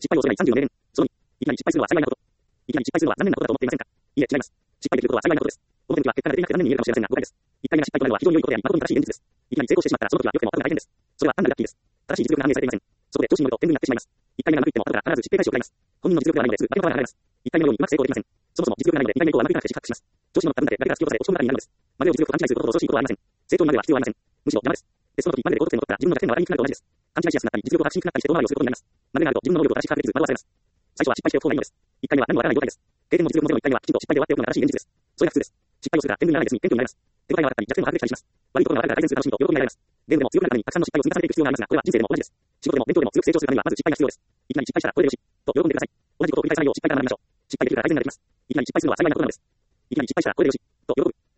失敗を恐れない37年。その2、いきなり失敗するのは幸いなこと。いきなり失敗するのは残念なことだと思っていませんか？いいえ、違います。失敗できることは幸いなことです。表向きは結果が出ていなくて残念に見えるかもしれませんが、誤解です。1回目が失敗となるのは非常に良いことであり、誠に正しい現実です。いきなり成功してしまったら、その時は良くても悪くも大変です。それは単なるラッキーです。正しい実力が反映されていません。そこで調子に乗ると天狗になってしまいます。1回目がうまくいっても後から必ず失敗返しを食らいます。本人の実力がないのですぐ化けの皮が剥がれます。1回目のようにうまく成功できません。そもそも実力がないので2回目以降はうまくいかなくて失敗します。調子に乗った分だけ崖が突き落とされ落ち込むばかりになるのです。までを実力と勘違いすることほど恐ろしいことはありません。成長にまでは必要はありません。むしろ邪魔です。テストの時までで高得点を取ったら自分の弱点の笑いにくなると同じです。勘違いしやすくなったり実力を確信にくなったりして遠回りをすることになります。までがあると自分の能力を正しく把握できず惑わされます。最初は失敗しておく方がいいのです。1回目は何もわからない状態です。経験も実力もゼロ1回目はきちんと失敗で終わっておくのが正しい現実です。それが普通です。失敗をするから天狗にならないですに天狗になります。手応えが悪かったり弱点を把握できたりします。悪いところが分かるから改善する楽しみと喜びが得られます。ゲームでも強くなるためにたくさんの失敗を積み重ねていく必要がありますが、これは人生でも同じです。仕事でも勉強でも強く成長するためにはまず失敗が必要です。いきなり失敗したらこれでよしと喜んでください。同じことを繰り返さないよう失敗から学びましょう。失敗できるから改善ができます。いきなり失敗するのは幸いなことなのです。いきなり失敗したらこれでよしと喜ぶ。